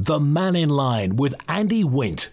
The Man in Line with Andy Wint.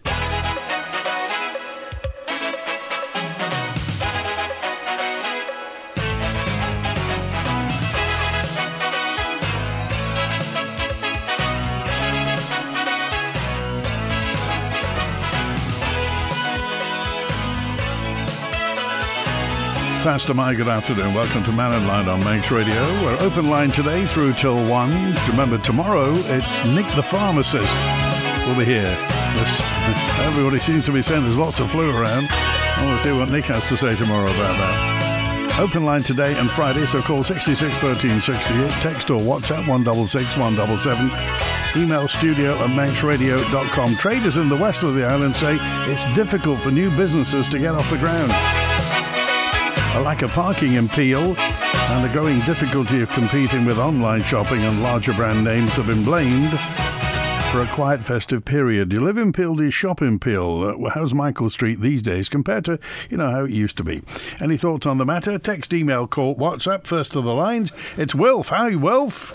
Faster My, good afternoon. Welcome to Man in Line on Manx Radio. We're open line today through till 1. Remember, tomorrow it's Nick the Pharmacist will be here. Everybody seems to be saying there's lots of flu around. We'll see what Nick has to say tomorrow about that. Open line today and Friday, so call 66 13 68, text or WhatsApp 166 177, email studio@manxradio.com. Traders in the west of the island say it's difficult for new businesses to get off the ground. A lack of parking in Peel and the growing difficulty of competing with online shopping and larger brand names have been blamed for a quiet festive period. Do you live in Peel? Do you shop in Peel? How's Michael Street these days compared to, how it used to be? Any thoughts on the matter? Text, email, call, WhatsApp. First to the lines, it's Wilf. Hi, Wilf.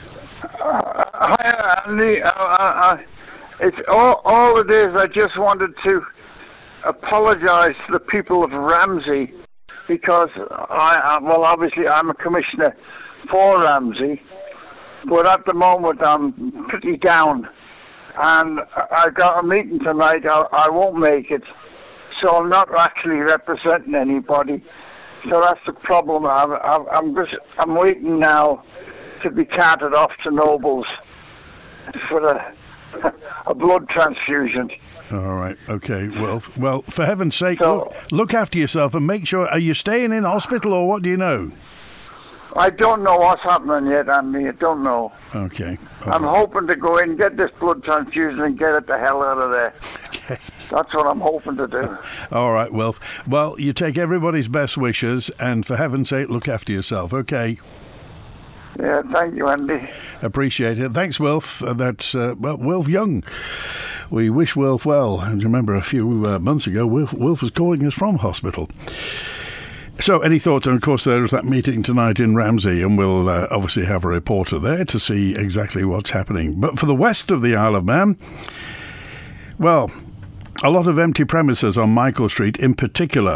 Hi, Andy. It's all it is. I just wanted to apologise to the people of Ramsey, because obviously I'm a commissioner for Ramsey, but at the moment I'm pretty down, and I've got a meeting tonight. I won't make it, so I'm not actually representing anybody. So that's the problem. I'm waiting now to be carted off to Nobles for a blood transfusion. All right, okay. Well, for heaven's sake, look after yourself and make sure. Are you staying in hospital or what do you know? I don't know what's happening yet, Andy. I don't know. Okay. I'm hoping to go in, get this blood transfusion and get it the hell out of there. Okay. That's what I'm hoping to do. All right, Wilf. Well, you take everybody's best wishes and for heaven's sake, look after yourself, okay? Yeah, thank you, Andy. Appreciate it. Thanks, Wilf. That's, Wilf Young. We wish Wilf well. And remember, a few months ago, Wilf was calling us from hospital. So, any thoughts? And, of course, there's that meeting tonight in Ramsey, and we'll obviously have a reporter there to see exactly what's happening. But for the west of the Isle of Man, well, a lot of empty premises on Michael Street in particular.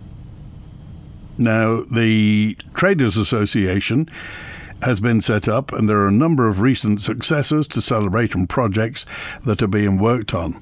Now, the Traders Association has been set up, and there are a number of recent successes to celebrate and projects that are being worked on.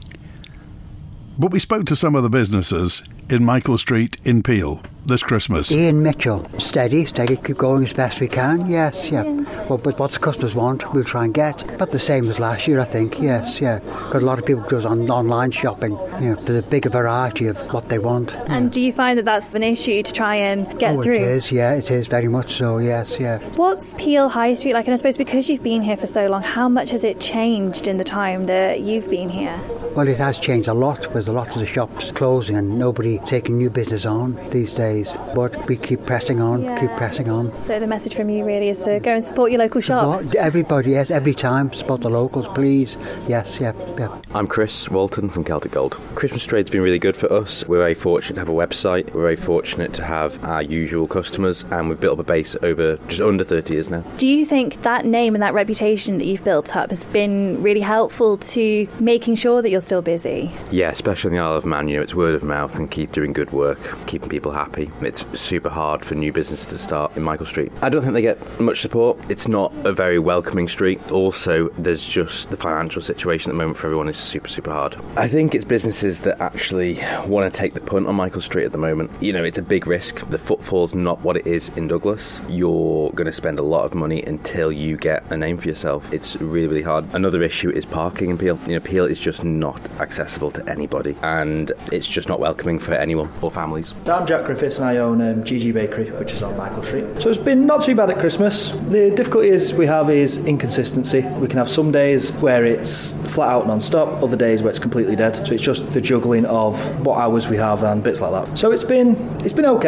But we spoke to some of the businesses in Michael Street in Peel this Christmas. Ian Mitchell, steady, keep going as best we can, yes, yeah. Well, but what the customers want, we'll try and get. About the same as last year, I think, yes, yeah. Got a lot of people goes on online shopping, there's a bigger variety of what they want. And do you find that that's an issue to try and get through? It is very much so, yes, yeah. What's Peel High Street like? And I suppose because you've been here for so long, how much has it changed in the time that you've been here? Well, it has changed a lot, with a lot of the shops closing and nobody taking new business on these days. But we keep pressing on, So the message from you really is to go and support your local shop? Everybody, yes, every time. Support the locals, please. Yes, yeah. I'm Chris Walton from Celtic Gold. Christmas trade's been really good for us. We're very fortunate to have a website. We're very fortunate to have our usual customers, and we've built up a base over just under 30 years now. Do you think that name and that reputation that you've built up has been really helpful to making sure that you're still busy? Yeah, especially in the Isle of Man, it's word of mouth and keep doing good work, keeping people happy. It's super hard for new businesses to start in Michael Street. I don't think they get much support. It's not a very welcoming street. Also, there's just the financial situation at the moment for everyone is super, super hard. I think it's businesses that actually want to take the punt on Michael Street at the moment. It's a big risk. The footfall's not what it is in Douglas. You're going to spend a lot of money until you get a name for yourself. It's really, really hard. Another issue is parking in Peel. Peel is just not accessible to anybody, and it's just not welcoming for anyone or families. I'm Jack Griffiths and I own GG Bakery, which is on Michael Street. So it's been not too bad at Christmas. The difficulties we have is inconsistency. We can have some days where it's flat out non-stop, other days where it's completely dead. So it's just the juggling of what hours we have and bits like that. So it's been okay.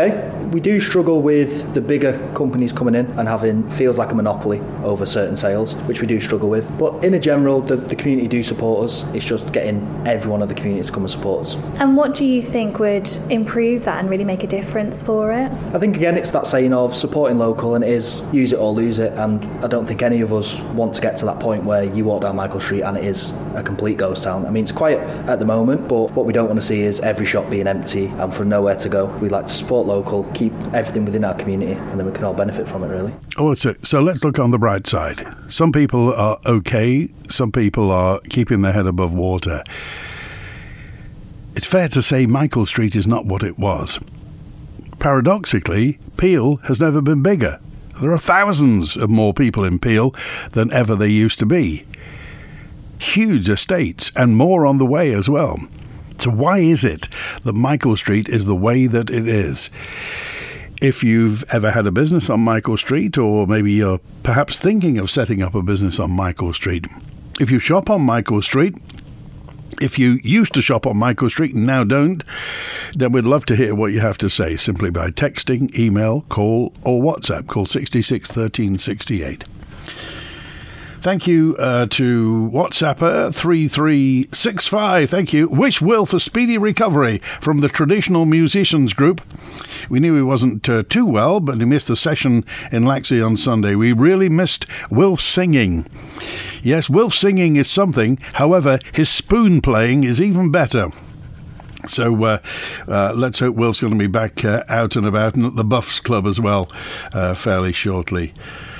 We do struggle with the bigger companies coming in and having feels like a monopoly over certain sales, which we do struggle with. But in a general, the community do support us. It's just getting everyone of the community to come and support us. And what do you think would improve that and really make a difference for it? I think, again, it's that saying of supporting local, and it is use it or lose it. And I don't think any of us want to get to that point where you walk down Michael Street and it is a complete ghost town. I mean, it's quiet at the moment, but what we don't want to see is every shop being empty and from nowhere to go. We like to support local, keep everything within our community, and then we can all benefit from it, really. Oh, so let's look on the bright side. Some people are okay, some people are keeping their head above water. It's fair to say Michael Street is not what it was. Paradoxically, Peel has never been bigger. There are thousands of more people in Peel than ever there used to be. Huge estates, and more on the way as well. So why is it that Michael Street is the way that it is? If you've ever had a business on Michael Street, or maybe you're perhaps thinking of setting up a business on Michael Street, if you shop on Michael Street, if you used to shop on Michael Street and now don't, then we'd love to hear what you have to say, simply by texting, email, call, or WhatsApp. Call 66 13 68. Thank you to WhatsApper 3365. Thank you. Wish Wilf a speedy recovery from the Traditional Musicians Group. We knew he wasn't too well, but he missed the session in Laxey on Sunday. We really missed Wilf singing. Yes, Wilf singing is something. However, his spoon playing is even better. So let's hope Wilf's going to be back out and about, and at the Buffs Club as well fairly shortly.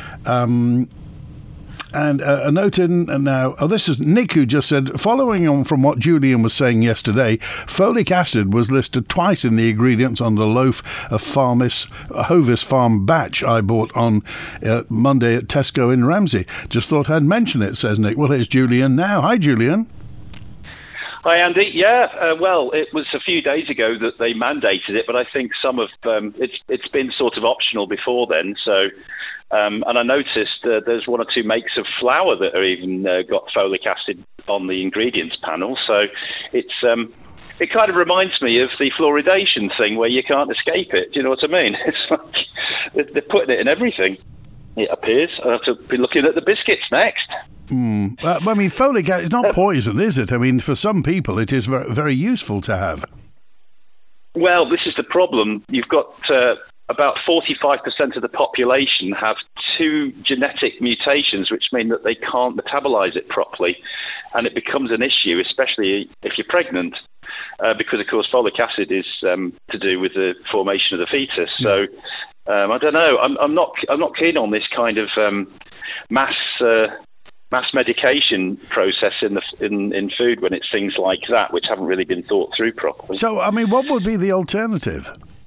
And a note in now, this is Nick who just said, following on from what Julian was saying yesterday, folic acid was listed twice in the ingredients on the loaf of Hovis Farm batch I bought on Monday at Tesco in Ramsey. Just thought I'd mention it, says Nick. Well, here's Julian now. Hi, Julian. Hi, Andy. Yeah, well, it was a few days ago that they mandated it, but I think some of it's been sort of optional before then. So, and I noticed there's one or two makes of flour that are even got folic acid on the ingredients panel. So it's it kind of reminds me of the fluoridation thing where you can't escape it. Do you know what I mean? It's like they're putting it in everything. It appears. I'll have to be looking at the biscuits next. I mean, folic acid is not poison, is it? I mean, for some people, it is very, very useful to have. Well, this is the problem. You've got about 45% of the population have two genetic mutations, which mean that they can't metabolize it properly, and it becomes an issue, especially if you're pregnant, because, of course, folic acid is to do with the formation of the fetus. So, I don't know. I'm not keen on this kind of mass medication process in food when it's things like that, which haven't really been thought through properly. So, I mean, what would be the alternative?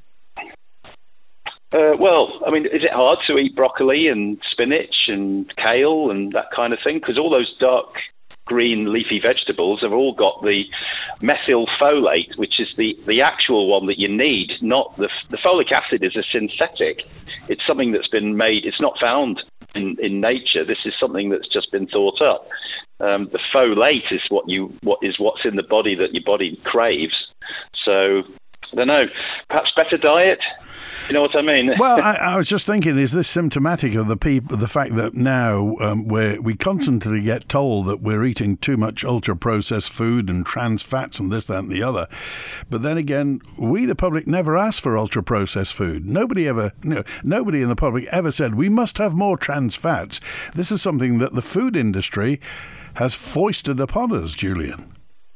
Well, I mean, is it hard to eat broccoli and spinach and kale and that kind of thing? Because all those dark green leafy vegetables have all got the methylfolate, which is the actual one that you need, not the folic acid is a synthetic. It's something that's been made. It's not found in nature. This is something that's just been thought up. The folate is what's in the body that your body craves. So I don't know. Perhaps better diet. You know what I mean? Well, I was just thinking: is this symptomatic of the fact that now we constantly get told that we're eating too much ultra-processed food and trans fats and this, that, and the other, but then again, we the public never asked for ultra-processed food. Nobody in the public ever said we must have more trans fats. This is something that the food industry has foisted upon us, Julian.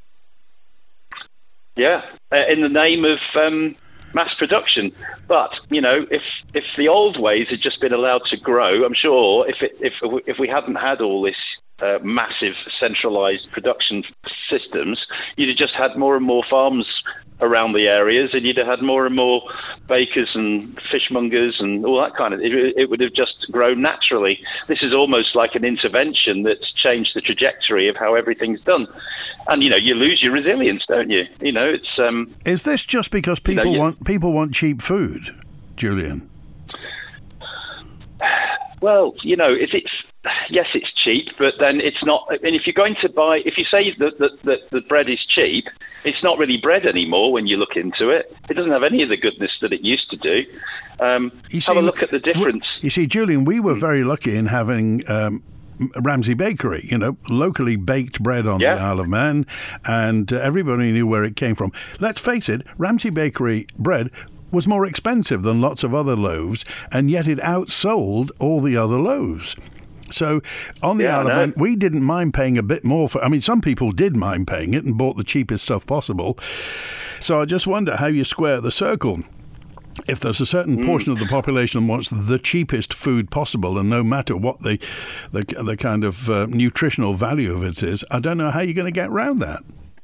Yeah, in the name of mass production. But, you know, if the old ways had just been allowed to grow, I'm sure if we hadn't had all this massive centralised production systems, you'd have just had more and more farms around the areas, and you'd have had more and more bakers and fishmongers and all that kind of... It would have just grown naturally. This is almost like an intervention that's changed the trajectory of how everything's done. And, you know, you lose your resilience, don't you? You know, it's... Is this just because people want cheap food, Julian? Well, you know, if yes, it's cheap, but then it's not. I mean, if you're going to buy, if you say that the bread is cheap, it's not really bread anymore when you look into it. It doesn't have any of the goodness that it used to do. Have a look at the difference. You see, Julian, we were very lucky in having Ramsey Bakery, locally baked bread on the Isle of Man, and everybody knew where it came from. Let's face it, Ramsey Bakery bread was more expensive than lots of other loaves, and yet it outsold all the other loaves. So on the Isle of Man, we didn't mind paying a bit more for. I mean, some people did mind paying it and bought the cheapest stuff possible. So I just wonder how you square the circle. If there's a certain portion of the population wants the cheapest food possible, and no matter what the kind of nutritional value of it is, I don't know how you're going to get around that.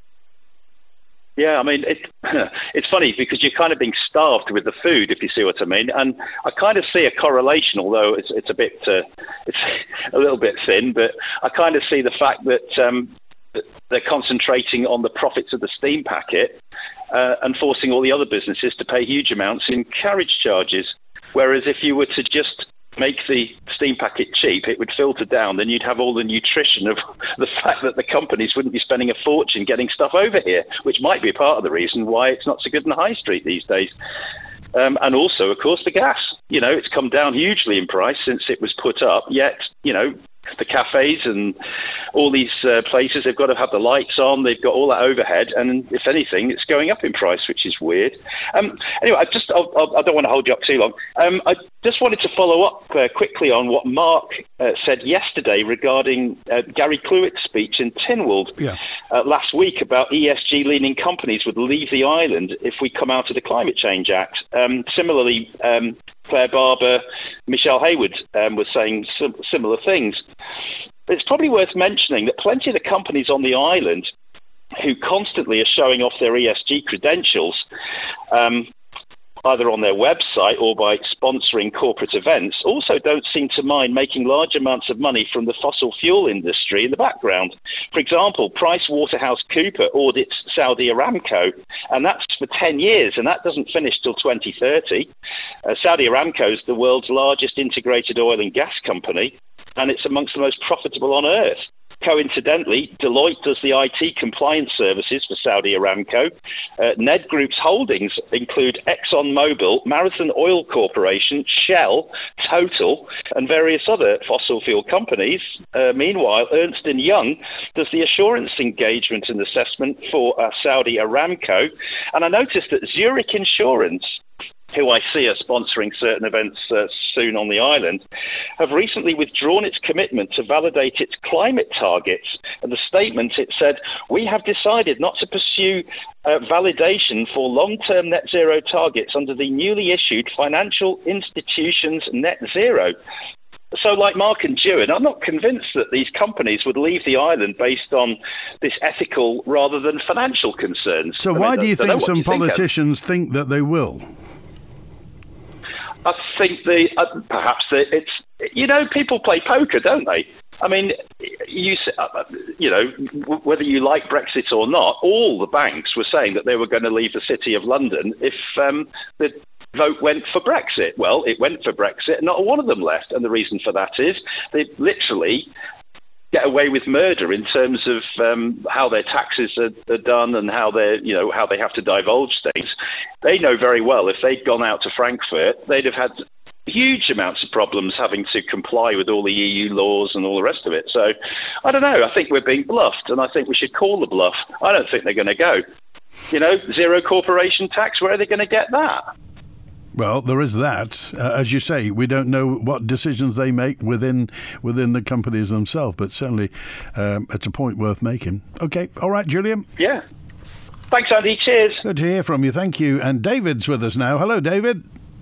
Yeah, I mean, it's funny because you're kind of being starved with the food, if you see what I mean. And I kind of see a correlation, although it's a bit, it's a little bit thin, but I kind of see the fact that they're concentrating on the profits of the steam packet and forcing all the other businesses to pay huge amounts in carriage charges. Whereas if you were to just make the steam packet cheap, it would filter down, then you'd have all the nutrition of the fact that the companies wouldn't be spending a fortune getting stuff over here, which might be part of the reason why it's not so good in the high street these days. And also, of course, the gas. It's come down hugely in price since it was put up, yet, the cafes and all these places, they've got to have the lights on, they've got all that overhead, and if anything, it's going up in price, which is weird. Anyway, I don't want to hold you up too long. I just wanted to follow up quickly on what Mark said yesterday regarding Gary Cluett's speech in Tynwald last week about ESG-leaning companies would leave the island if we come out of the Climate Change Act. Similarly, Claire Barber, Michelle Hayward was saying similar things. It's probably worth mentioning that plenty of the companies on the island who constantly are showing off their ESG credentials, either on their website or by sponsoring corporate events, also don't seem to mind making large amounts of money from the fossil fuel industry in the background. For example, PricewaterhouseCoopers audits Saudi Aramco, and that's for 10 years, and that doesn't finish till 2030. Saudi Aramco is the world's largest integrated oil and gas company, and it's amongst the most profitable on earth. Coincidentally, Deloitte does the IT compliance services for Saudi Aramco. Ned Group's holdings include ExxonMobil, Marathon Oil Corporation, Shell, Total, and various other fossil fuel companies. Meanwhile, Ernst & Young does the assurance engagement and assessment for Saudi Aramco. And I noticed that Zurich Insurance, who I see are sponsoring certain events soon on the island, have recently withdrawn its commitment to validate its climate targets. And the statement, it said, "We have decided not to pursue validation for long-term net zero targets under the newly issued Financial Institutions Net Zero." So like Mark and Ewan, I'm not convinced that these companies would leave the island based on this ethical rather than financial concerns. So why do you think some politicians think that they will? I think it's people play poker, don't they? I mean, whether you like Brexit or not, all the banks were saying that they were going to leave the City of London if the vote went for Brexit. Well, it went for Brexit, and not one of them left. And the reason for that is they literally get away with murder in terms of how their taxes are done and how how they have to divulge things. They know very well if they'd gone out to Frankfurt, they'd have had huge amounts of problems having to comply with all the EU laws and all the rest of it. So I don't know. I think we're being bluffed, and I think we should call the bluff. I don't think they're going to go. Zero corporation tax. Where are they going to get that? Well, there is that. As you say, we don't know what decisions they make within the companies themselves, but certainly it's a point worth making. Okay. All right, Julian. Yeah. Thanks, Andy. Cheers. Good to hear from you. Thank you. And David's with us now. Hello, David.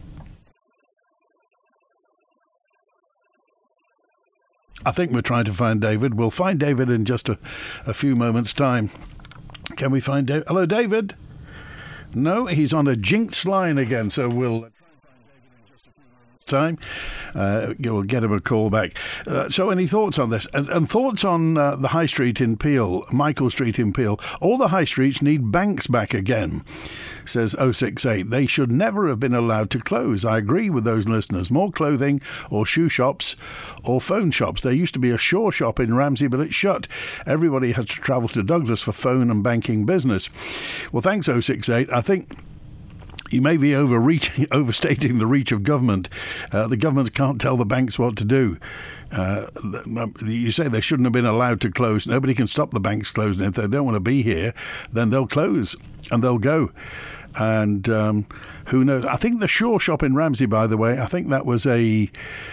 I think we're trying to find David. We'll find David in just a few moments' time. Can we find David? Hello, David. No, he's on a jinxed line again, so we'll try and find David in just a few moments. time. You'll get him a call back. So any thoughts on this? And thoughts on the High Street in Peel, Michael Street in Peel? All the high streets need banks back again, says 068. They should never have been allowed to close. I agree with those listeners. More clothing or shoe shops or phone shops. There used to be a Shaw shop in Ramsey, but it's shut. Everybody has to travel to Douglas for phone and banking business. Well, thanks 068. I think you may be overstating the reach of government. The government can't tell the banks what to do. You say they shouldn't have been allowed to close. Nobody can stop the banks closing. If they don't want to be here, then they'll close and they'll go. And who knows? I think the Shaw shop in Ramsey, by the way, I think that was a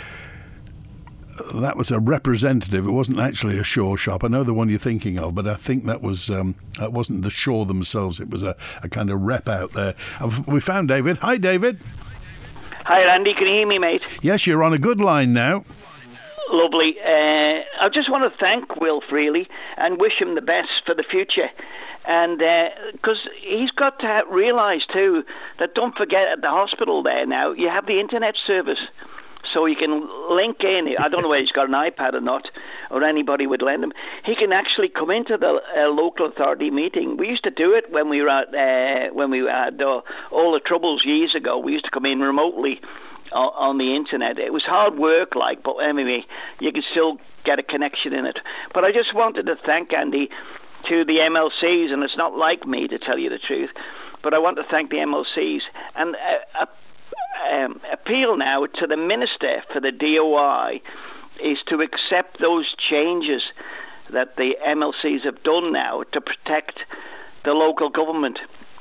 representative. It wasn't actually a Shaw shop. I know the one you're thinking of, but I think that wasn't the Shaw themselves. It was a kind of rep out there. We found David. Hi, David. Hi, Randy. Can you hear me, mate? Yes, you're on a good line now. Lovely. I just want to thank Wilf, really, and wish him the best for the future. And because he's got to realise, too, that don't forget at the hospital there now, you have the internet service. So you can link in. I don't know whether he's got an iPad or not, or anybody would lend him. He can actually come into the local authority meeting. We used to do it when we had all the troubles years ago. We used to come in remotely on the internet. It was hard work, but anyway, you can still get a connection in it. But I just wanted to thank Andy to the MLCs, and it's not like me to tell you the truth, but I want to thank the MLCs and appeal now to the Minister for the DOI is to accept those changes that the MLCs have done now to protect the local government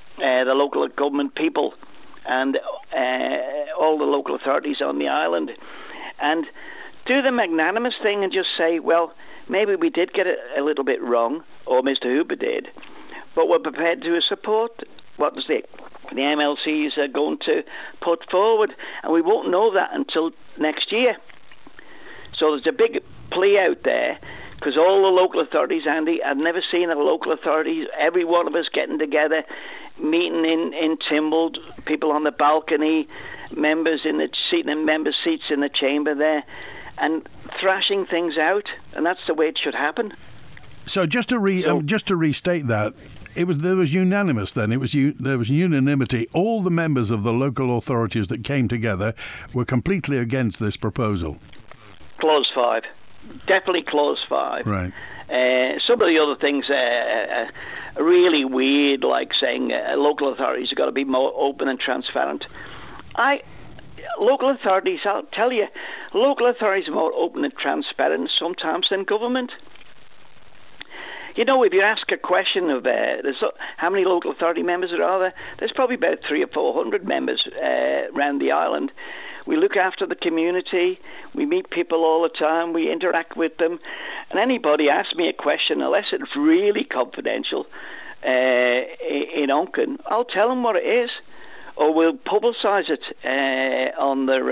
people and all the local authorities on the island, and do the magnanimous thing and just say, well, maybe we did get it a little bit wrong, or Mr. Hooper did, but we're prepared to support what the MLCs are going to put forward, and we won't know that until next year. So there's a big plea out there, because all the local authorities, Andy, I've never seen a local authority, every one of us getting together, meeting in Timble, people on the balcony, members in the member seats in the chamber there, and thrashing things out, and that's the way it should happen. So just to restate that, there was unanimous then. There was unanimity. All the members of the local authorities that came together were completely against this proposal. Clause 5. Definitely Clause 5. Right. Some of the other things are really weird, like saying local authorities have got to be more open and transparent. Local authorities, I'll tell you, local authorities are more open and transparent sometimes than government. You know, if you ask a question of how many local authority members are there, there's probably about 300 or 400 members around the island. We look after the community, we meet people all the time, we interact with them, and anybody asks me a question, unless it's really confidential in Onken, I'll tell them what it is, or we'll publicise it on their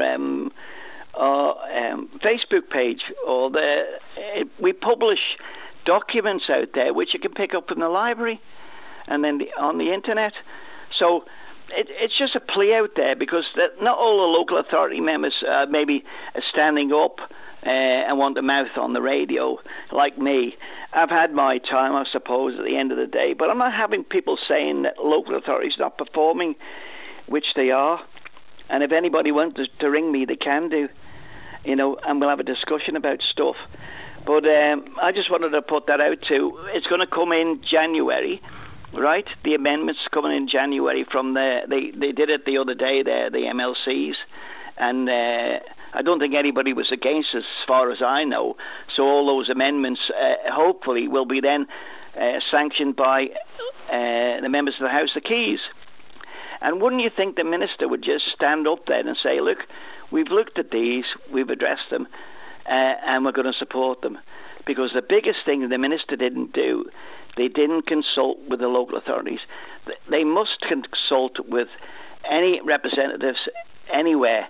Facebook page, or we publish documents out there which you can pick up in the library and then on the internet. So it's just a plea out there, because not all the local authority members maybe are standing up and want to mouth on the radio like me. I've had my time, I suppose, at the end of the day, but I'm not having people saying that local authorities are not performing, which they are. And if anybody wants to ring me, they can do, and we'll have a discussion about stuff. But I just wanted to put that out too. It's going to come in January, right? The amendments coming in January from they did it the other day there, the MLCs, and I don't think anybody was against it, as far as I know. So all those amendments hopefully will be then sanctioned by the members of the House of Keys. And wouldn't you think the minister would just stand up there and say, look, we've looked at these, we've addressed them, and we're going to support them? Because the biggest thing the minister didn't do, they didn't consult with the local authorities. They must consult with any representatives anywhere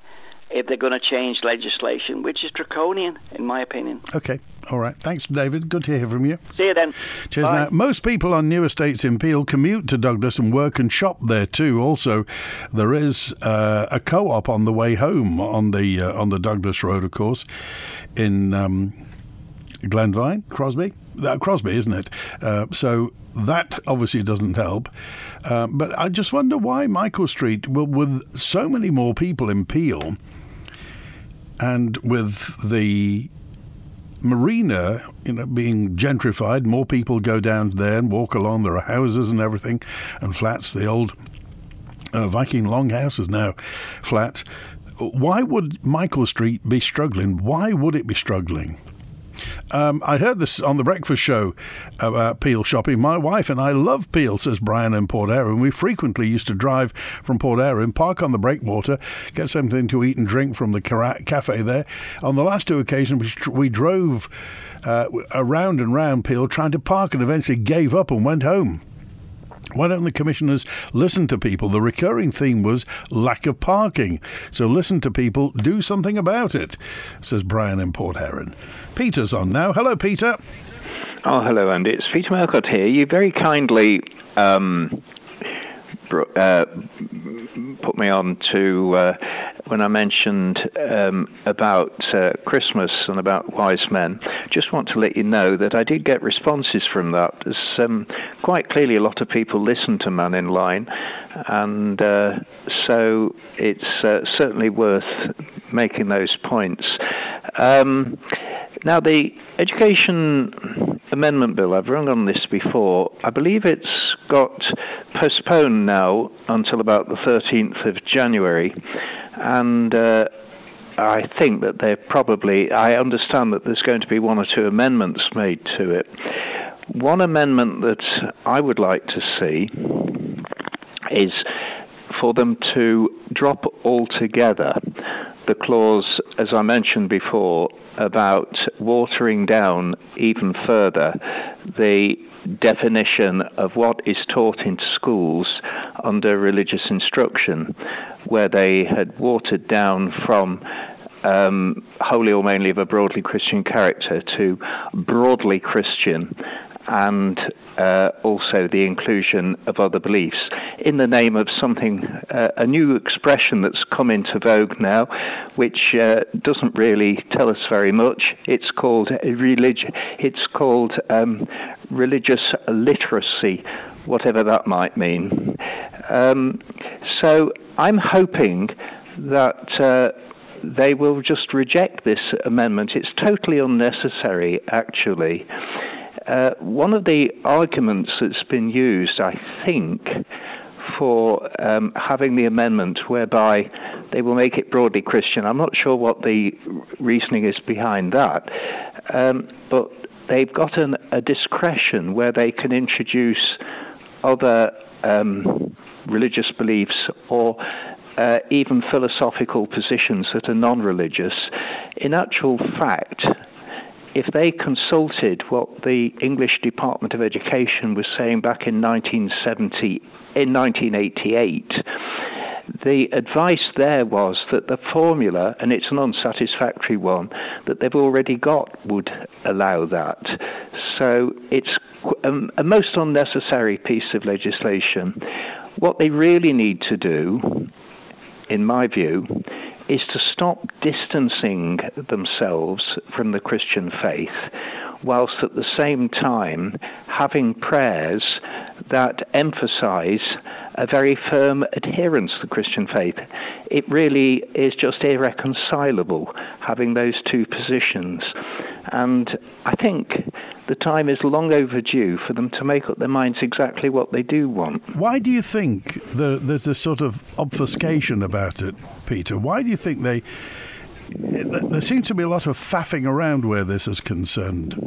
if they're going to change legislation, which is draconian, in my opinion. Okay, all right. Thanks, David. Good to hear from you. See you then. Cheers. Bye. Now, most people on new estates in Peel commute to Douglas and work and shop there too. Also, there is a co-op on the way home on the Douglas Road, of course, in Glenvine, Crosby, isn't it? So that obviously doesn't help. But I just wonder why Michael Street, with so many more people in Peel, and with the marina, being gentrified, more people go down there and walk along. There are houses and everything, and flats. The old Viking Longhouse is now flats. Why would Michael Street be struggling? Why would it be struggling? I heard this on the breakfast show about Peel shopping. My wife and I love Peel, says Brian in Port Erin. We frequently used to drive from Port Erin, park on the breakwater, get something to eat and drink from the cafe there. On the last two occasions, we drove around and round Peel trying to park and eventually gave up and went home. Why don't the commissioners listen to people? The recurring theme was lack of parking. So listen to people, do something about it, says Brian in Port Erin. Peter's on now. Hello, Peter. Oh, hello, Andy. It's Peter Melcott here. You very kindly put me on to when I mentioned about Christmas and about wise men. Just want to let you know that I did get responses from that. There's quite clearly a lot of people listen to Man in Line, and so it's certainly worth making those points. Now, the Education Amendment Bill, I've rung on this before, I believe it's got postponed now until about the 13th of January, and I think that I understand that there's going to be one or two amendments made to it. One amendment that I would like to see is for them to drop altogether the clause, as I mentioned before, about watering down even further the definition of what is taught in schools under religious instruction, where they had watered down from wholly or mainly of a broadly Christian character to broadly Christian, and also the inclusion of other beliefs in the name of something, a new expression that's come into vogue now, which doesn't really tell us very much. It's called religious literacy, whatever that might mean. So I'm hoping that they will just reject this amendment. It's totally unnecessary, actually. One of the arguments that's been used, I think, for having the amendment whereby they will make it broadly Christian, I'm not sure what the reasoning is behind that, but they've got a discretion where they can introduce other religious beliefs or even philosophical positions that are non-religious. In actual fact, if they consulted what the English Department of Education was saying back in 1988, the advice there was that the formula, and it's an unsatisfactory one, that they've already got would allow that. So it's a most unnecessary piece of legislation. What they really need to do, in my view, is to stop distancing themselves from the Christian faith, whilst at the same time having prayers that emphasize a very firm adherence to the Christian faith. It really is just irreconcilable having those two positions. And I think the time is long overdue for them to make up their minds exactly what they do want. Why do you think there's a sort of obfuscation about it, Peter? Why do you think there seems to be a lot of faffing around where this is concerned?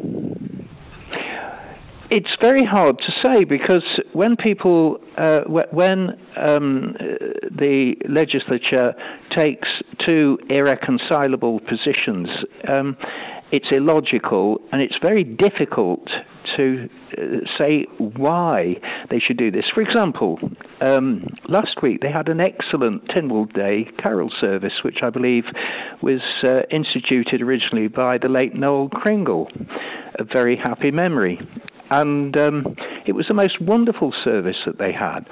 It's very hard to say, because when people, when the legislature takes two irreconcilable positions, it's illogical, and it's very difficult to say why they should do this. For example, last week they had an excellent Tynwald Day carol service, which I believe was instituted originally by the late Noel Kringle, a very happy memory. And it was the most wonderful service that they had.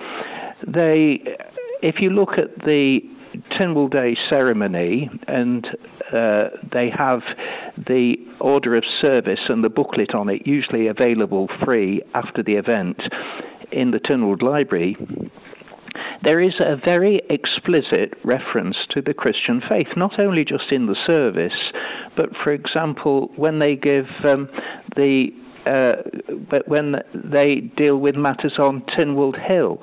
If you look at the Tynwald Day ceremony, and they have the order of service and the booklet on it, usually available free after the event in the Tynwald Library, there is a very explicit reference to the Christian faith, not only just in the service, but, for example, when they give but when they deal with matters on Tynwald Hill,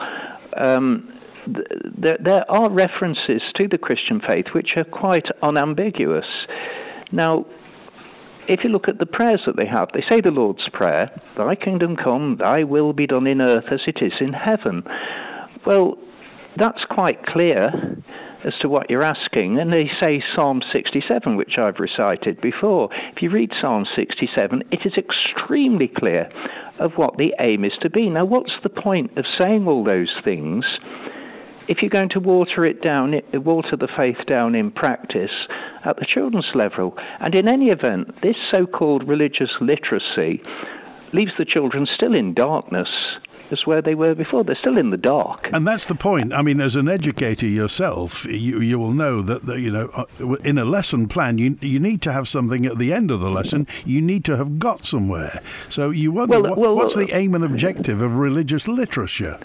there are references to the Christian faith which are quite unambiguous. Now, if you look at the prayers that they have, they say the Lord's Prayer, "Thy kingdom come, thy will be done in earth as it is in heaven." Well, that's quite clear as to what you're asking. And they say Psalm 67, which I've recited before. If you read Psalm 67, it is extremely clear of what the aim is to be. Now, what's the point of saying all those things if you're going to water the faith down in practice at the children's level? And in any event, this so-called religious literacy leaves the children still in darkness as where they were before. They're still in the dark. And that's the point. I mean, as an educator yourself, you will know that, in a lesson plan, you need to have something at the end of the lesson. You need to have got somewhere. So you wonder, what's the aim and objective of religious literature?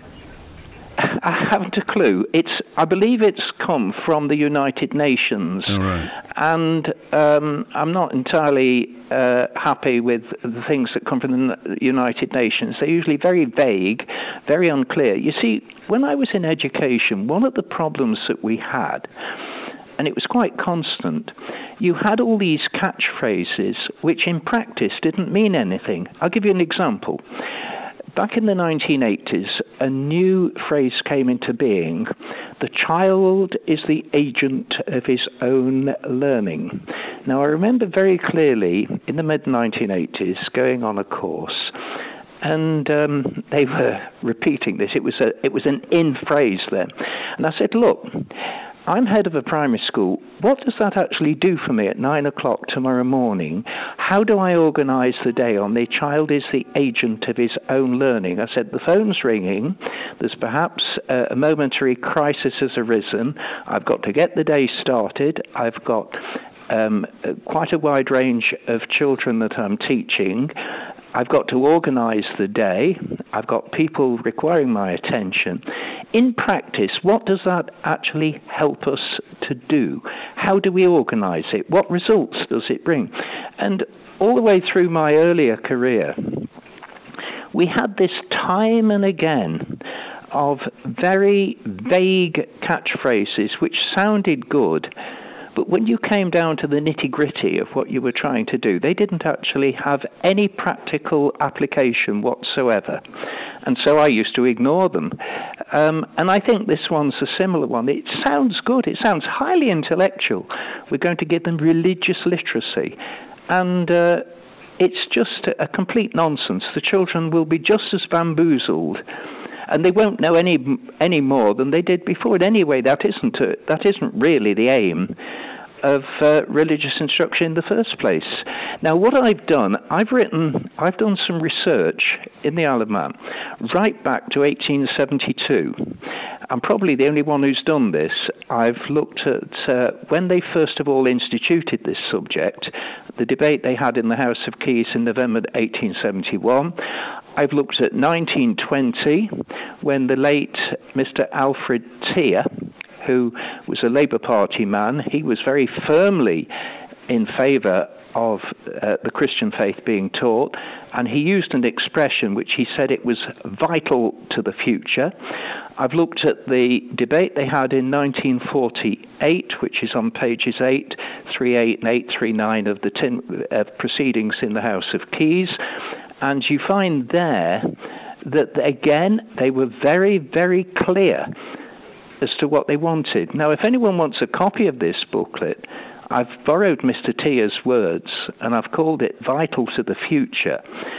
I haven't a clue. I believe it's come from the United Nations. All right. And I'm not entirely happy with the things that come from the United Nations. They're usually very vague, very unclear. You see, when I was in education, one of the problems that we had, and it was quite constant, you had all these catchphrases which in practice didn't mean anything. I'll give you an example. Back in the 1980s, a new phrase came into being: the child is the agent of his own learning. Now, I remember very clearly in the mid-1980s going on a course, and they were repeating this. It was an in phrase then. And I said, look, I'm head of a primary school. What does that actually do for me at 9 o'clock tomorrow morning? How do I organise the day on the child is the agent of his own learning? I said, the phone's ringing. There's perhaps a momentary crisis has arisen. I've got to get the day started. I've got quite a wide range of children that I'm teaching. I've got to organise the day. I've got people requiring my attention. In practice, what does that actually help us to do? How do we organise it? What results does it bring? And all the way through my earlier career, we had this time and again of very vague catchphrases which sounded good, but when you came down to the nitty-gritty of what you were trying to do, they didn't actually have any practical application whatsoever. And so I used to ignore them. And I think this one's a similar one. It sounds good. It sounds highly intellectual. We're going to give them religious literacy. And it's just a complete nonsense. The children will be just as bamboozled, and they won't know any more than they did before. And anyway, that isn't really the aim of religious instruction in the first place. Now, what I've done, I've done some research in the Isle of Man right back to 1872. I'm probably the only one who's done this. I've looked at when they first of all instituted this subject, the debate they had in the House of Keys in November 1871. I've looked at 1920, when the late Mr. Alfred Thier, who was a Labour Party man, he was very firmly in favour of the Christian faith being taught, and he used an expression which he said it was vital to the future. I've looked at the debate they had in 1948, which is on pages 838 and 839 of the proceedings in the House of Keys, and you find there that, again, they were very, very clear as to what they wanted. Now, if anyone wants a copy of this booklet, I've borrowed Mr. Thier's words, and I've called it Vital to the Future.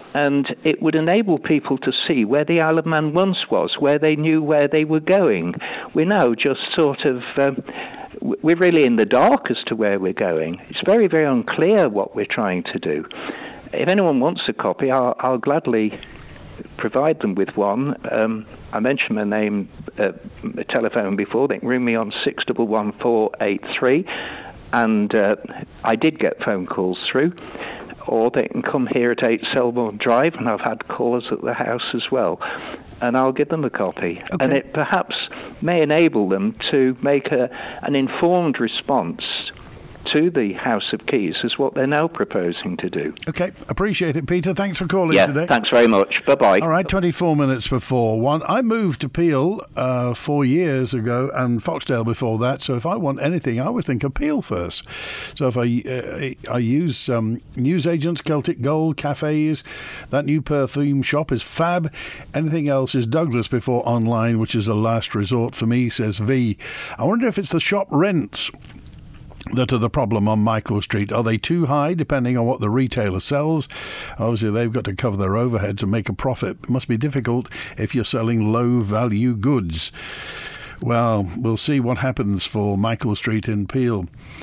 And it would enable people to see where the Isle of Man once was, where they knew where they were going. We're now just sort of, we're really in the dark as to where we're going. It's very, very unclear what we're trying to do. If anyone wants a copy, I'll gladly provide them with one. I mentioned my name, telephone before. They can ring me on 611483, and I did get phone calls through. Or they can come here at 8 Selborne Drive, and I've had callers at the house as well, and I'll give them a copy. Okay. And it perhaps may enable them to make an informed response to the House of Keys as what they're now proposing to do. Okay, appreciate it, Peter. Thanks for calling today. Thanks very much. Bye-bye. All right, 24 minutes before 1. I moved to Peel 4 years ago, and Foxdale before that, so if I want anything, I always think of Peel first. So if I use newsagents, Celtic Gold, cafes, that new perfume shop is fab. Anything else is Douglas before online, which is a last resort for me, says V. I wonder if it's the shop rents that are the problem on Michael Street. Are they too high, depending on what the retailer sells? Obviously, they've got to cover their overheads and make a profit. It must be difficult if you're selling low-value goods. Well, we'll see what happens for Michael Street in Peel.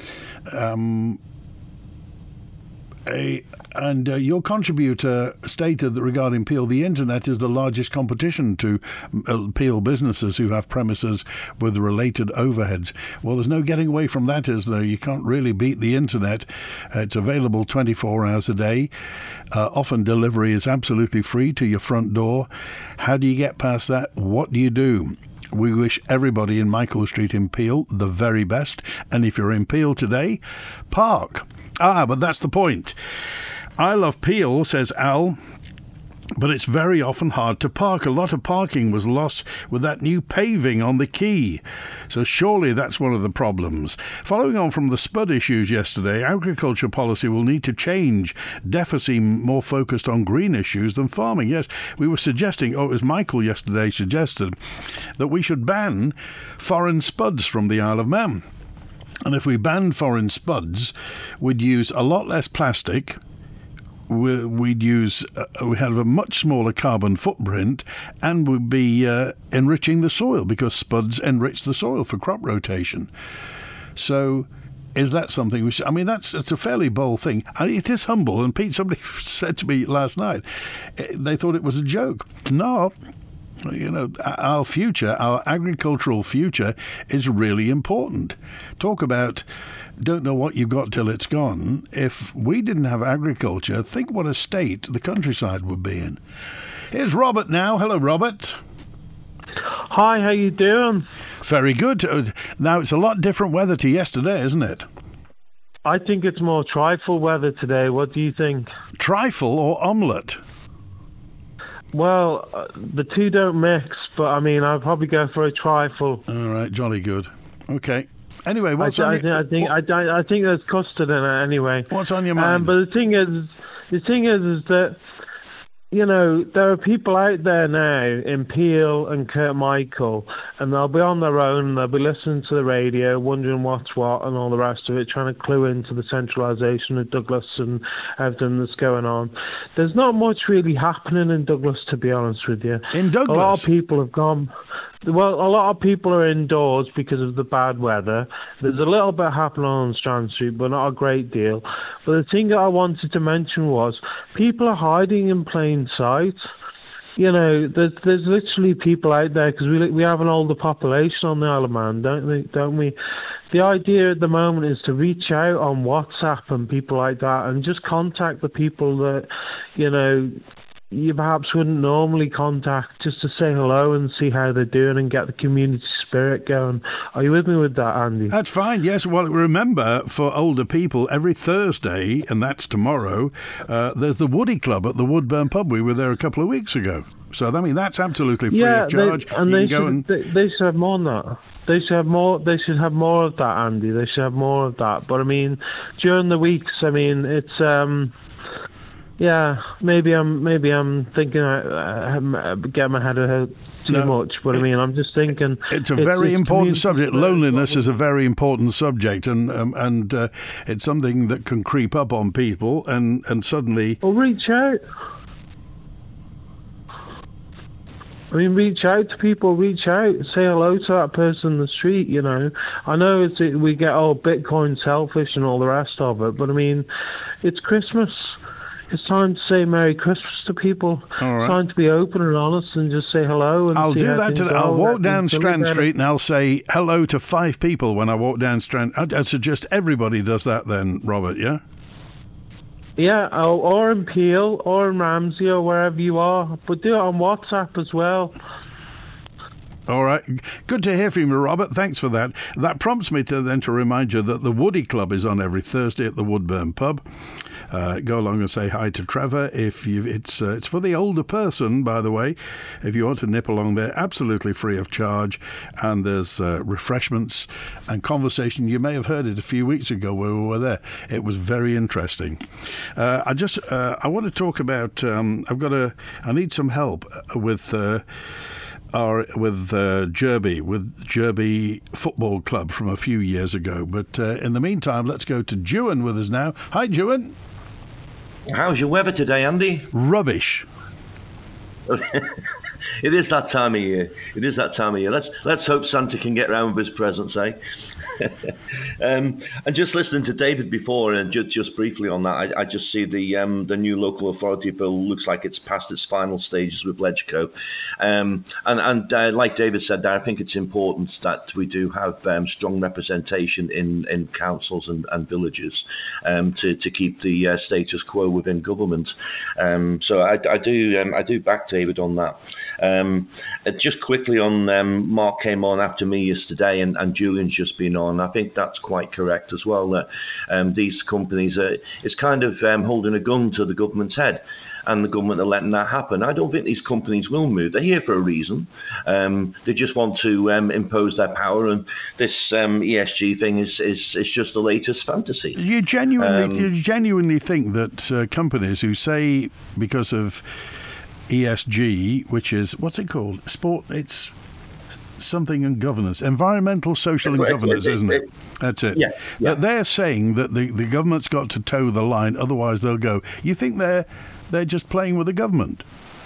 And your contributor stated that regarding Peel, the internet is the largest competition to Peel businesses who have premises with related overheads. Well, there's no getting away from that, is there? You can't really beat the internet. It's available 24 hours a day. Often delivery is absolutely free to your front door. How do you get past that? What do you do? We wish everybody in Michael Street in Peel the very best. And if you're in Peel today, park. But that's the point. I love Peel, says Al, but it's very often hard to park. A lot of parking was lost with that new paving on the quay. So surely that's one of the problems. Following on from the Spud issues yesterday, agriculture policy will need to change. DEFRA seem more focused on green issues than farming. Yes, we were suggesting, it was Michael yesterday suggested, that we should ban foreign spuds from the Isle of Man. And if we banned foreign spuds, we'd use a lot less plastic. We'd have a much smaller carbon footprint, and we'd be enriching the soil, because spuds enrich the soil for crop rotation. So is that something which, I mean, it's a fairly bold thing. And it is humble. And Pete, somebody said to me last night, they thought it was a joke. No. You know, our future, our agricultural future is really important. Talk about don't know what you've got till it's gone. If we didn't have agriculture, think what a state the countryside would be in. Here's Robert now. Hello, Robert. Hi, how you doing? Very good. Now, it's a lot different weather to yesterday, isn't it? I think it's more trifle weather today. What do you think? Trifle or omelette? Well, the two don't mix, but I mean, I'll probably go for a trifle. All right, jolly good. Okay. Anyway, I think there's custard in it anyway. What's on your mind? But the thing is that, you know, there are people out there now in Peel and Kirkmichael, and they'll be on their own, they'll be listening to the radio, wondering what's what and all the rest of it, trying to clue into the centralisation of Douglas and everything that's going on. There's not much really happening in Douglas, to be honest with you. In Douglas? A lot of people have gone... Well, a lot of people are indoors because of the bad weather. There's a little bit happening on Strand Street, but not a great deal. But the thing that I wanted to mention was people are hiding in plain sight. You know, there's literally people out there, because we have an older population on the Isle of Man, don't we? The idea at the moment is to reach out on WhatsApp and people like that and just contact the people that, you know, you perhaps wouldn't normally contact, just to say hello and see how they're doing and get the community spirit going. Are you with me with that, Andy? That's fine, yes. Well, remember, for older people, every Thursday, and that's tomorrow, there's the Woody Club at the Woodburn Pub. We were there a couple of weeks ago. So, I mean, that's absolutely free of charge. They should have more than that. They should have more. They should have more of that, Andy. They should have more of that. But I mean, during the weeks, I mean, it's yeah, maybe I'm thinking getting my head ahead too much, but I mean, I'm just thinking it's a very important subject. Loneliness is a very important subject, and it's something that can creep up on people, and suddenly. Well, reach out. I mean, reach out to people, reach out, say hello to that person in the street, you know. I know we get, Bitcoin selfish and all the rest of it, but I mean, it's Christmas. It's time to say Merry Christmas to people. All right. It's time to be open and honest and just say hello. And I'll do that today. I'll walk down Strand Street and I'll say hello to 5 people when I walk down Strand. I suggest everybody does that then, Robert, yeah? Yeah, or in Peel, or in Ramsey, or wherever you are. But do it on WhatsApp as well. All right. Good to hear from you, Robert. Thanks for that. That prompts me to remind you that the Woody Club is on every Thursday at the Woodburn Pub. Go along and say hi to Trevor. It's for the older person, by the way. If you want to nip along there, absolutely free of charge. And there's refreshments and conversation. You may have heard it a few weeks ago where we were there. It was very interesting. I want to talk about. I need some help with Jerby Football Club from a few years ago. But in the meantime, let's go to Juan with us now. Hi, Juan. How's your weather today, Andy? Rubbish. It is that time of year. Let's hope Santa can get round with his presents, eh? And just listening to David before, and just briefly on that, I just see the new local authority bill looks like it's past its final stages with Legco, and like David said there, I think it's important that we do have strong representation in councils and villages to keep the status quo within government. So I do back David on that. Just quickly on Mark came on after me yesterday, and Julian's just been on. I think that's quite correct as well, that these companies it's kind of holding a gun to the government's head, and the government are letting that happen. I don't think these companies will move. They're here for a reason. They just want to impose their power, and this ESG thing is just the latest fantasy. You genuinely think that companies who say because of ESG, which is, what's it called? It's something in governance, environmental, social and governance, isn't it? That's it. Yeah. That they're saying that the government's got to toe the line, otherwise they'll go. You think they're just playing with the government?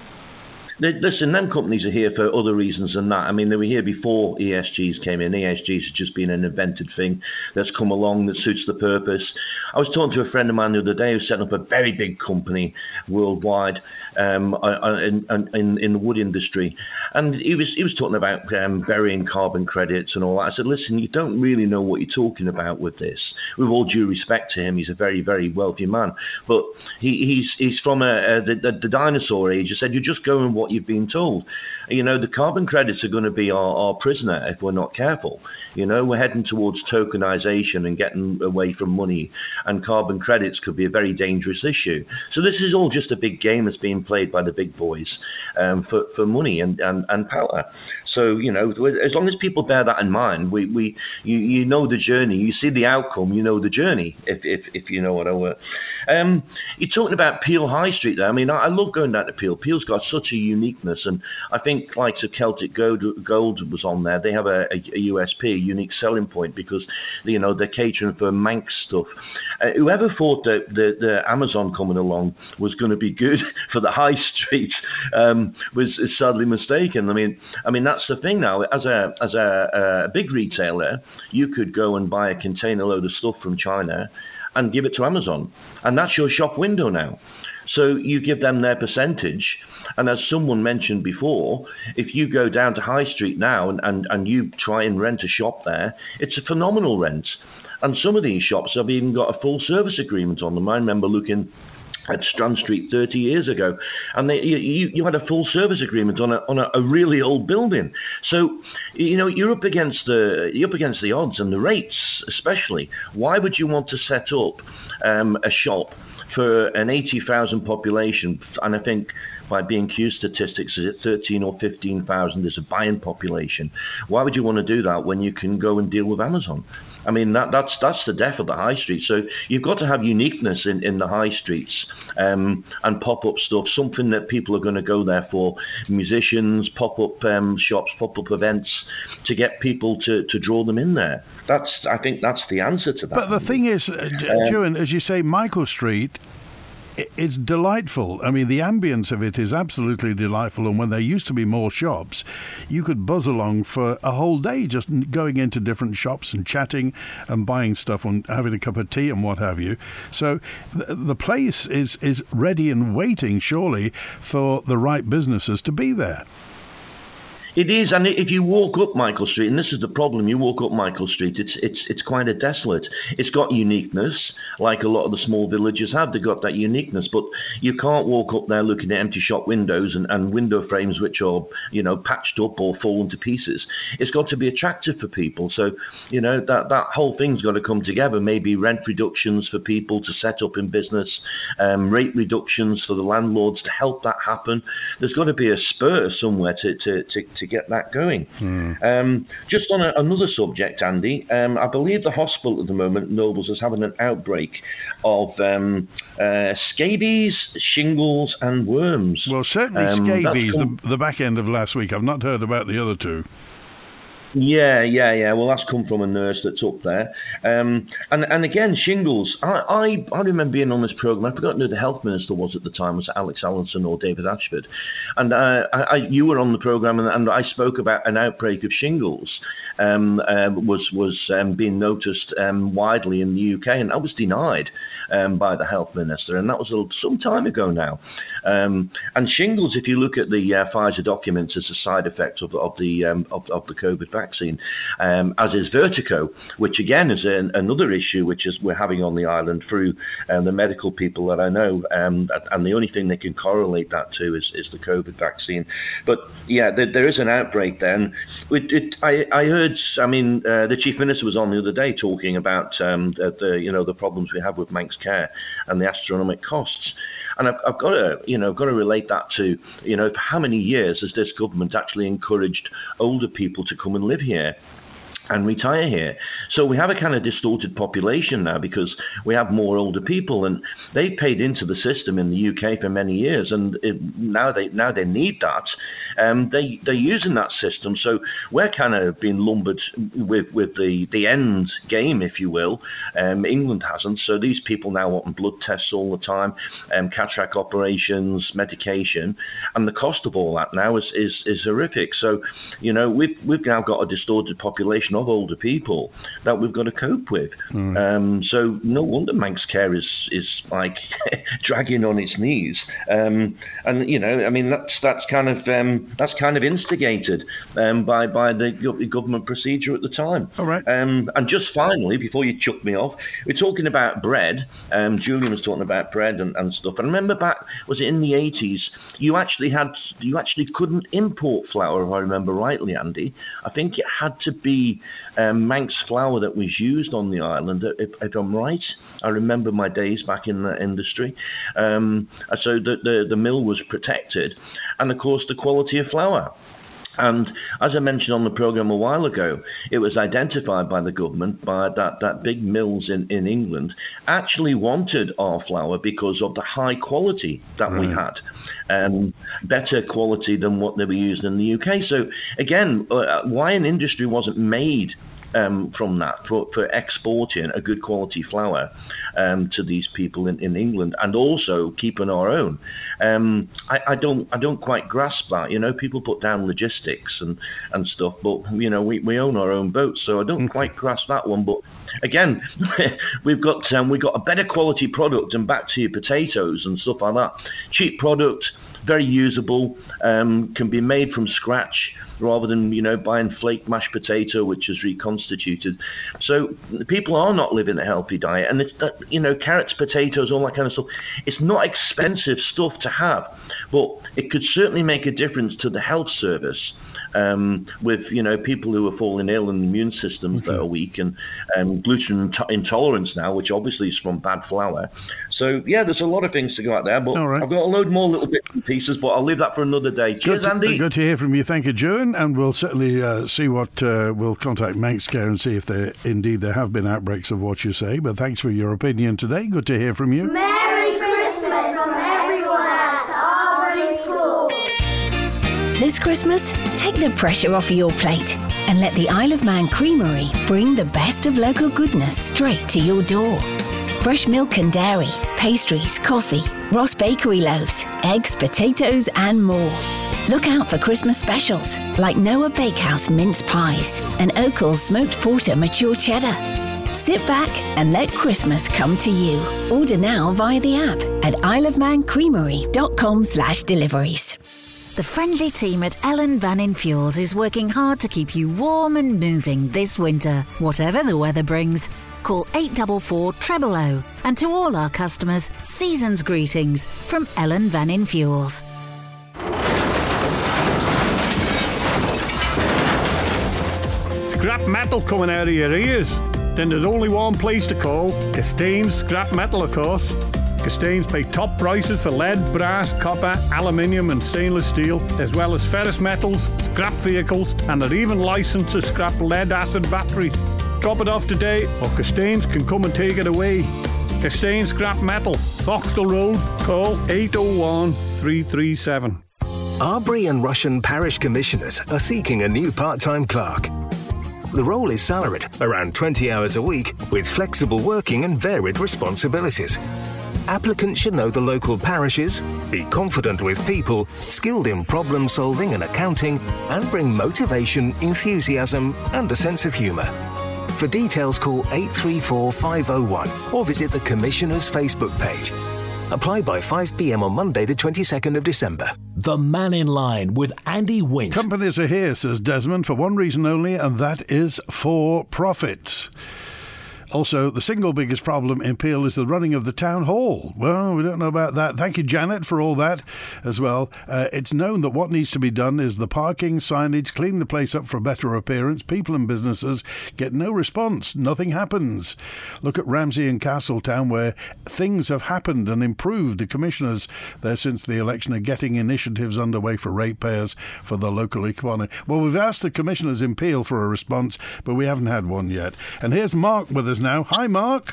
Listen, them companies are here for other reasons than that. I mean, they were here before ESGs came in. ESGs have just been an invented thing that's come along that suits the purpose. I was talking to a friend of mine the other day who's setting up a very big company worldwide in the wood industry, and he was talking about burying carbon credits and all that. I said, listen, you don't really know what you're talking about with this. With all due respect to him, he's a very, very wealthy man, but he's from the dinosaur age. I said, you're just going what you've been told. You know, the carbon credits are going to be our prisoner if we're not careful. You know, we're heading towards tokenization and getting away from money, and carbon credits could be a very dangerous issue. So this is all just a big game that's being played by the big boys for money and power. So, you know, as long as people bear that in mind, you know the journey, you see the outcome, you know the journey, if you know what I want. You're talking about Peel High Street there. I mean, I love going down to Peel. Peel's got such a uniqueness, and I think like the Celtic Gold was on there. They have a USP, a unique selling point, because, you know, they're catering for Manx stuff. Whoever thought that the Amazon coming along was going to be good for the high street was sadly mistaken. I mean that's the thing now. As a big retailer, you could go and buy a container load of stuff from China and give it to Amazon, and that's your shop window now. So you give them their percentage, and as someone mentioned before, if you go down to High Street now and you try and rent a shop there, it's a phenomenal rent. And some of these shops have even got a full service agreement on them. I remember looking at Strand Street 30 years ago, and you had a full service agreement on a really old building. So, you know, you're up against the odds and the rates, especially. Why would you want to set up a shop for an 80,000 population? And I think by B&Q statistics, is it 13 or 15,000 is a buying population? Why would you want to do that when you can go and deal with Amazon? I mean, that's the death of the high street. So you've got to have uniqueness in the high streets and pop-up stuff, something that people are going to go there for. Musicians, pop-up shops, pop-up events, to get people to draw them in there. I think that's the answer to that. But the thing is, Juan, as you say, Michael Street it's delightful. I mean, the ambience of it is absolutely delightful. And when there used to be more shops, you could buzz along for a whole day just going into different shops and chatting and buying stuff and having a cup of tea and what have you. So the place is ready and waiting, surely, for the right businesses to be there. It is, and if you walk up Michael Street, and this is the problem, you walk up Michael Street, it's quite a desolate. It's got uniqueness, like a lot of the small villages have. They've got that uniqueness, but you can't walk up there looking at empty shop windows and window frames which are, patched up or fallen to pieces. It's got to be attractive for people. So, that whole thing's got to come together. Maybe rent reductions for people to set up in business, rate reductions for the landlords to help that happen. There's got to be a spur somewhere to get that going. Just on another subject, Andy, I believe the hospital at the moment, Nobles, is having an outbreak of scabies, shingles and worms. Well, certainly scabies, the back end of last week. I've not heard about the other two. Yeah. Well, that's come from a nurse that's up there. And again, shingles. I remember being on this programme. I forgot who the health minister was at the time. Was it Alex Allinson or David Ashford? And you were on the programme, and I spoke about an outbreak of shingles. Was being noticed widely in the UK, and that was denied by the health minister, and that was some time ago now. And shingles, if you look at the Pfizer documents, is a side effect of the COVID vaccine, as is vertigo, which again is another issue which we're having on the island through the medical people that I know, and the only thing they can correlate that to is the COVID vaccine. But yeah, there is an outbreak then. I heard. I mean, the Chief Minister was on the other day talking about the problems we have with Manx Care and the astronomical costs. And I've got to relate that to, for how many years has this government actually encouraged older people to come and live here and retire here? So we have a kind of distorted population now because we have more older people, and they've paid into the system in the UK for many years, and now they need that. They're using that system, so we're kind of being lumbered with the end game, if you will. England hasn't, so these people now want blood tests all the time, cataract operations, medication, and the cost of all that now is horrific. So, we've now got a distorted population of older people that we've got to cope with. So no wonder Manx Care is like dragging on its knees, and that's kind of instigated by the government procedure at the time. All right. And just finally, before you chuck me off, we're talking about bread. Julian was talking about bread and stuff. And I remember back, was it in the 80s? You actually couldn't import flour, if I remember rightly, Andy. I think it had to be Manx flour that was used on the island, if I'm right. I remember my days back in the industry. So the mill was protected, and of course the quality of flour. And as I mentioned on the programme a while ago, it was identified by the government by that big mills in England actually wanted our flour because of the high quality that we had. Better quality than what they were using in the UK. So again, why an industry wasn't made from that for exporting a good quality flour to these people in England, and also keeping our own. I don't quite grasp that. People put down logistics and stuff, but we own our own boats, so I don't quite grasp that one. But again, we've got a better quality product, and back to your potatoes and stuff like that. Cheap product, very usable, can be made from scratch, rather than buying flake mashed potato which is reconstituted. So people are not living a healthy diet, and it's that, carrots, potatoes, all that kind of stuff. It's not expensive stuff to have, but it could certainly make a difference to the health service. With people who are falling ill and immune systems that are weak, and gluten intolerance now, which obviously is from bad flour. So yeah, there's a lot of things to go out there, but I've got a load more little bits and pieces, but I'll leave that for another day. Cheers, Andy. Good to hear from you. Thank you, Joan, and we'll certainly see what we'll contact Manx Care and see if there have been outbreaks of what you say. But thanks for your opinion today. Good to hear from you. Merry Christmas from everyone at Arbury School. This Christmas, take the pressure off your plate and let the Isle of Man Creamery bring the best of local goodness straight to your door. Fresh milk and dairy, pastries, coffee, Ross Bakery loaves, eggs, potatoes and more. Look out for Christmas specials like Noah Bakehouse mince pies and Oakl's smoked porter mature cheddar. Sit back and let Christmas come to you. Order now via the app at isleofmancreamery.com/deliveries. The friendly team at Ellen Vannin Fuels is working hard to keep you warm and moving this winter, whatever the weather brings. Call 844 000. And to all our customers, season's greetings from Ellen Vannin Fuels. Scrap metal coming out of your ears? Then there's only one place to call, Castains Scrap Metal, of course. Castains pay top prices for lead, brass, copper, aluminium and stainless steel, as well as ferrous metals, scrap vehicles, and they're even licensed to scrap lead-acid batteries. Drop it off today, or Castains can come and take it away. Castains Scrap Metal, Foxtel Road, call 801 337. Arbury and Rushen Parish Commissioners are seeking a new part-time clerk. The role is salaried, around 20 hours a week, with flexible working and varied responsibilities. Applicants should know the local parishes, be confident with people, skilled in problem solving and accounting, and bring motivation, enthusiasm and a sense of humour. For details, call 834 501 or visit the Commissioner's Facebook page. Apply by 5 p.m. on Monday the 22nd of December. The Man in Line with Andy Wint. Companies are here, says Desmond, for one reason only, and that is for profits. Also, the single biggest problem in Peel is the running of the town hall. Well, we don't know about that. Thank you, Janet, for all that as well. It's known that what needs to be done is the parking, signage, clean the place up for a better appearance. People and businesses get no response. Nothing happens. Look at Ramsey and Castletown, where things have happened and improved. The commissioners there since the election are getting initiatives underway for ratepayers for the local economy. Well, we've asked the commissioners in Peel for a response, but we haven't had one yet. And here's Mark with us now. Hi, Mark.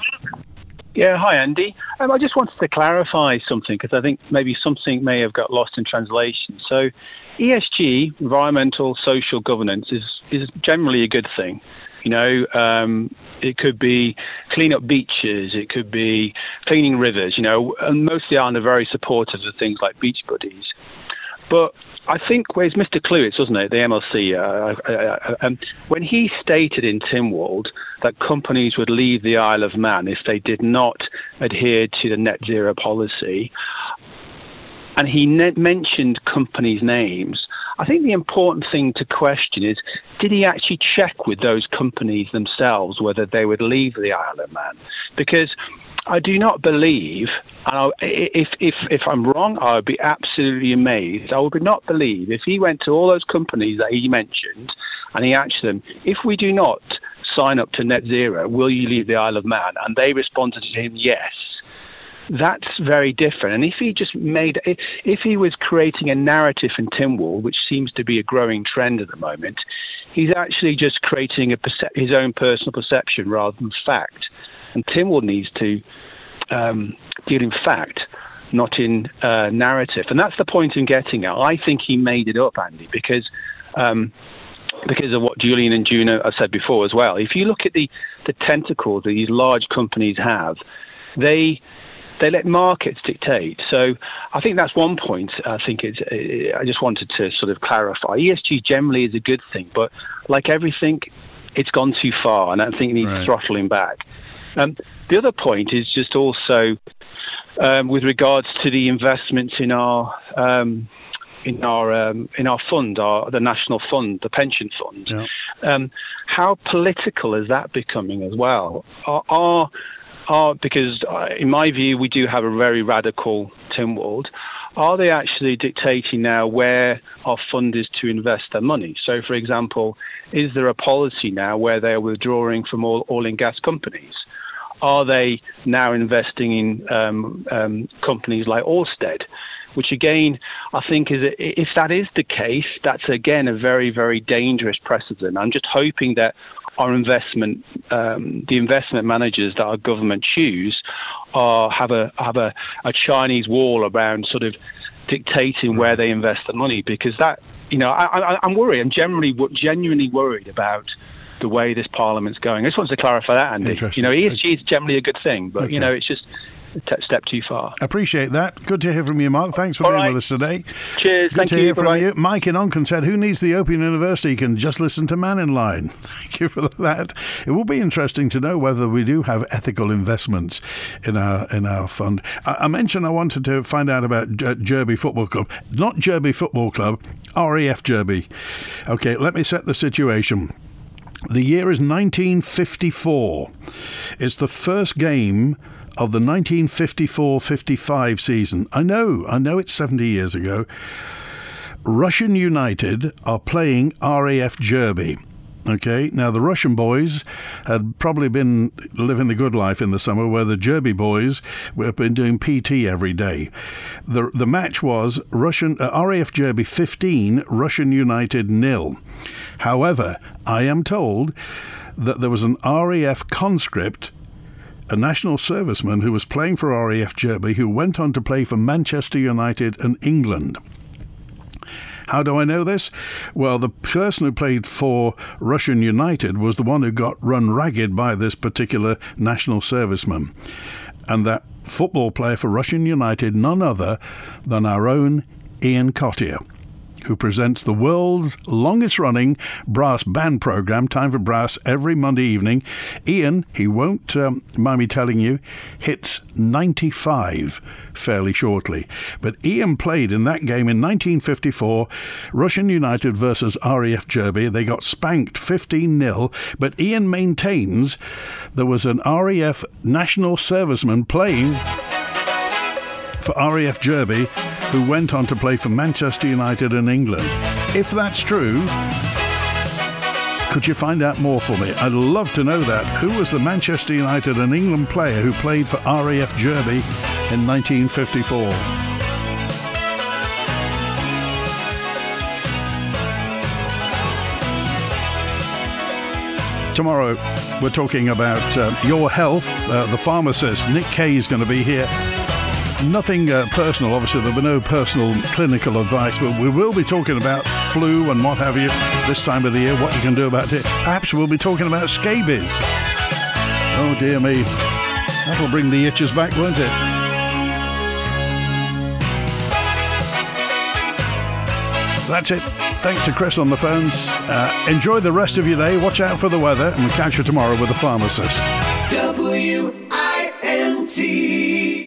Yeah, hi, Andy. I just wanted to clarify something because I think maybe something may have got lost in translation. So ESG, environmental social governance, is generally a good thing. You know, it could be clean up beaches, it could be cleaning rivers, you know, and mostly are very supportive of things like Beach Buddies. But I think, where's Mr. Clewitz, wasn't it, the MLC, when he stated in Tynwald that companies would leave the Isle of Man if they did not adhere to the net zero policy, and he mentioned companies' names, I think the important thing to question is, did he actually check with those companies themselves whether they would leave the Isle of Man? Because I do not believe, and if I'm wrong, I would be absolutely amazed. I would not believe if he went to all those companies that he mentioned and he asked them, if we do not sign up to net zero, will you leave the Isle of Man? And they responded to him, yes. That's very different. And if he was creating a narrative in Tynwald, which seems to be a growing trend at the moment, he's actually just creating his own personal perception rather than fact. And Tynwald needs to deal in fact, not in narrative. And that's the point I'm getting at. I think he made it up, Andy, because of what Julian and Juno have said before as well. If you look at the tentacles that these large companies have, they let markets dictate. So I think that's one point. I just wanted to sort of clarify. ESG generally is a good thing, but like everything, it's gone too far, and I think it needs throttling back. The other point is just also with regards to the investments in our fund, the national fund, the pension fund. Yeah. How political is that becoming as well? Because in my view, we do have a very radical Tynwald. Are they actually dictating now where our fund is to invest their money? So, for example, is there a policy now where they are withdrawing from all oil and gas companies? Are they now investing in companies like Ørsted? Which again, I think if that is the case, that's again a very, very dangerous precedent. I'm just hoping that our the investment managers that our government choose, have a Chinese wall around sort of dictating where they invest the money, because that, you know, I'm worried. I'm genuinely worried about the way this Parliament's going. I just wanted to clarify that, Andy. You know, ESG is generally a good thing, but you know, it's just step too far. Appreciate that. Good to hear from you, Mark. Thanks for being with us today. Cheers. Good to hear from you. Mike in Onken said, who needs the Open University can just listen to Man in Line. Thank you for that. It will be interesting to know whether we do have ethical investments in our fund. I mentioned I wanted to find out about Jerby Football Club. Not Jerby Football Club, RAF Jerby. Okay, let me set the situation. The year is 1954. It's the first game of the 1954-55 season. I know it's 70 years ago. Russian United are playing RAF Jerby. Okay, now the Russian boys had probably been living the good life in the summer, where the Jerby boys have been doing PT every day. The match was RAF Jerby 15, Russian United 0. However, I am told that there was an RAF conscript, a national serviceman who was playing for RAF Jerby, who went on to play for Manchester United and England. How do I know this? Well, the person who played for Russian United was the one who got run ragged by this particular national serviceman. And that football player for Russian United, none other than our own Ian Cottier, who presents the world's longest-running brass band programme, Time for Brass, every Monday evening. Ian, he won't mind me telling you, hits 95 fairly shortly. But Ian played in that game in 1954, Russian United versus RAF Jerby. They got spanked 15-0, but Ian maintains there was an RAF national serviceman playing for RAF Jerby who went on to play for Manchester United and England. If that's true, could you find out more for me? I'd love to know that. Who was the Manchester United and England player who played for RAF Jerby in 1954? Tomorrow, we're talking about your health. The pharmacist, Nick Kay, is going to be here. Nothing personal, obviously. There'll be no personal clinical advice, but we will be talking about flu and what have you this time of the year, what you can do about it. Perhaps we'll be talking about scabies. Oh, dear me. That'll bring the itches back, won't it? That's it. Thanks to Chris on the phones. Enjoy the rest of your day. Watch out for the weather, and we'll catch you tomorrow with the pharmacist. WINT